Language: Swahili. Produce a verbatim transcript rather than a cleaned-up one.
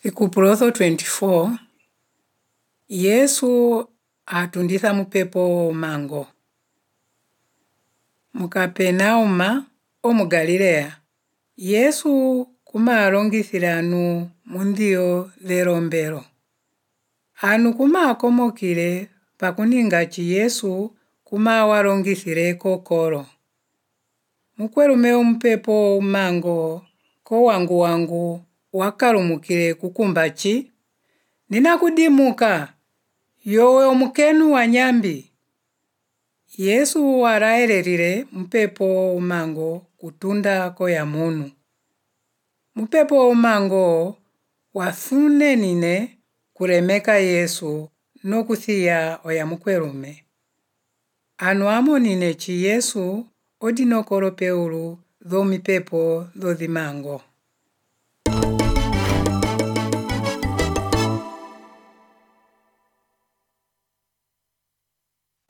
Ikuprotho twenty-four, Yesu atunditha mupepo mango. Mukapenauma omu Galilea, Yesu kumalongithila anu mundio lelombelo. Anu kumakomokile pakuningachi Yesu kumawalongithile kokolo. Mukwelume omupepo mango ko wangu wangu wakalumukile kukumbachi. Nina kudimuka, yowe omukenu wa nyambi. Yesu waraelelile mupepo mango kutunda ko ya munu. Mupepo mango wafune nine kuremeka Yesu no kuthia oya mukwelume. Anu amo nine chi Yesu odinokolo peulu dho mipepo dho dhimango.